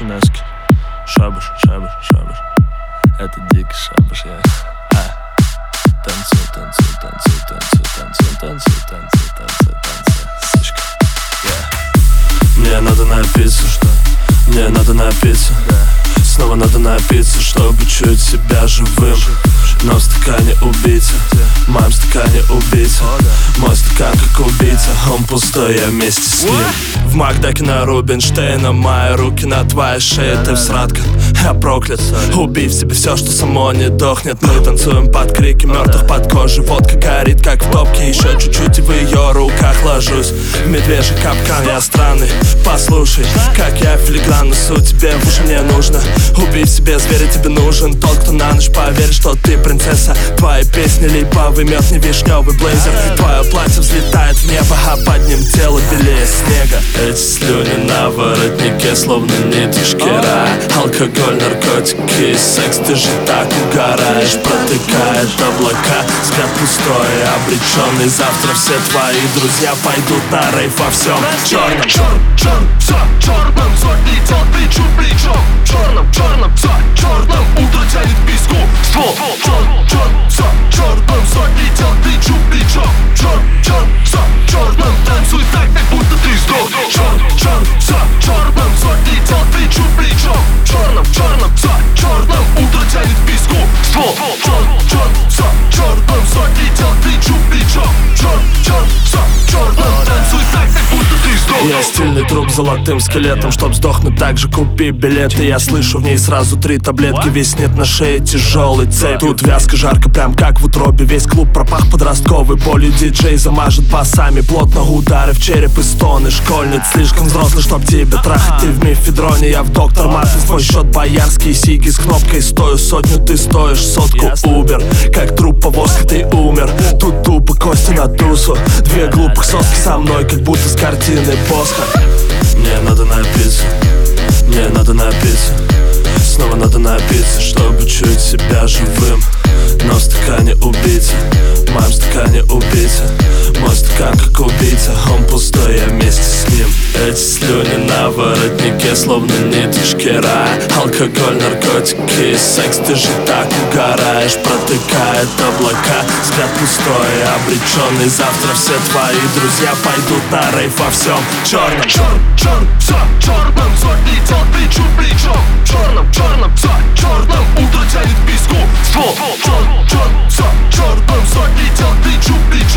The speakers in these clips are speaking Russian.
Шинески. Шабаш, шабаш, шабаш. Это дикий шабаш, я. Танцуй, танцуй, танцуй, танцуй, танцуй, танцуй, танцуй, танцуй, танцуй, сучка. Мне надо напиться, что? Мне надо напиться, снова надо напиться, чтобы чуть себя живым. Но в стакане убийца, в моем стакане убийца. Мой стакан как убийца, он пустой, я вместе с ним. В Макдаке на Рубинштейна, мои руки на твоей шее. Ты всратка, я проклят. Убей в себе все, что само не дохнет. Мы танцуем под крики мертвых под кожей. Водка горит, как в топке. Еще чуть-чуть и в ее руках ложусь. В медвежий капкан, я странный. Послушай, как я филигранно суть тебе в уши мне нужно. Убей в себе зверя, тебе нужен тот, кто на ночь поверит, что ты принцесса. Твои песни липовый мед, не вишневый блейзер. Твое платье взлетает в небо, а под ним тело белее снега. Эти слюни на воротнике, словно ниточки рая. Алкоголь, наркотики, секс, ты же так угораешь. Протыкает облака, взгляд пустой, обреченный. Завтра все твои друзья пойдут на рейв во всем черном. Черном, сотни тел плечу в плечо. Черном, все черном, утро тянет к песку. Ствол, черном, сотни тел плечу в плечо. Черном, танцуй так, как будто ты сдох. Черном, сотни тел плечу в плечо. Черном, черном, утро тянет к песку. Ствол, черном, сотни тел плечу в плечо. Черном, танцуй так, как будто ты сдох. Я стильный труп с золотым скелетом. Чтоб сдохнуть так же, купи билеты. Я слышу в ней сразу 3 таблетки. Виснет на шее тяжелый цепь. Тут вязко, жарко, прям как в утробе. Весь клуб пропах подростковой болью. Диджей замажет басами плотно. Удары в череп и стоны. Школьниц слишком взрослый, чтоб тебя трахать. Ты в мифедроне, я в доктор Мартин. Свой счет боярский, сиги с кнопкой. Стою сотню, ты стоишь сотку. Убер, как труп повозка, ты умер. Тут тупо кости на тусу. 2 глупых соски со мной, как будто с картины Босха. Мне надо напиться, мне надо напиться, снова надо напиться, чтобы чуть себя живым. Но в стакане убийца, в моем стакане убийца. Мой стакан как убийца, он пустой, я вместе с ним. Эти слюни на воротнике, словно ниточки рая. Алкоголь, наркотики, секс, ты же так угораешь. Протыкает облака, взгляд пустой, обреченный. Завтра все твои друзья пойдут на рейв во всем черном. Черном, сотни тел плечу в плечо. Черном, утро тянет к песку. Ствол, черном, сотни тел плечу в плечо.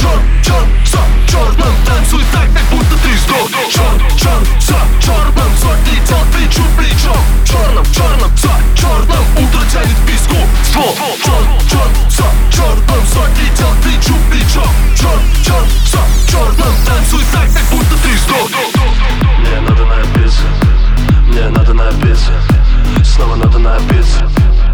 Черном, танцуй так, как будто ты сдох. Черном, сотни тел плечу в плечо. Черном, утро тянет к песку. Ствол, черном, сотни тел плечу в плечо. Черном, танцуй так, как будто ты сдох. Мне надо напиться, мне надо напиться, снова надо напиться.